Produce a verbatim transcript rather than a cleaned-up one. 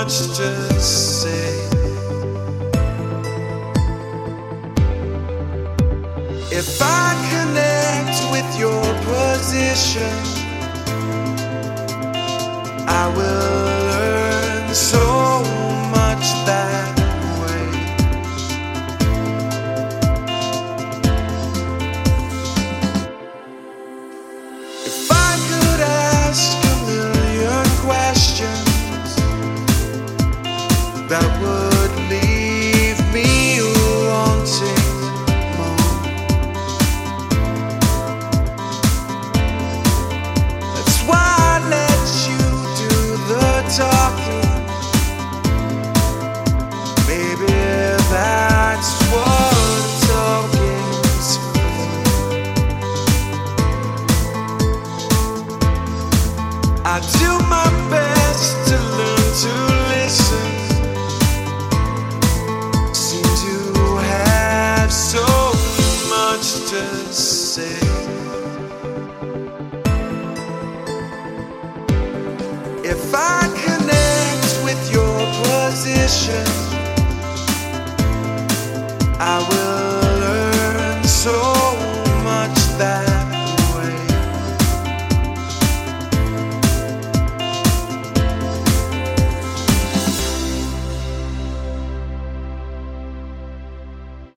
much to say. If I connect with your position, I will learn so much that way. If I could ask a million questions that would leave me wanting more, that's why I let you do the talking. Maybe that's what talking's for. I do my best to learn to listen. Seem to have so much to say. If I connect with your position, I will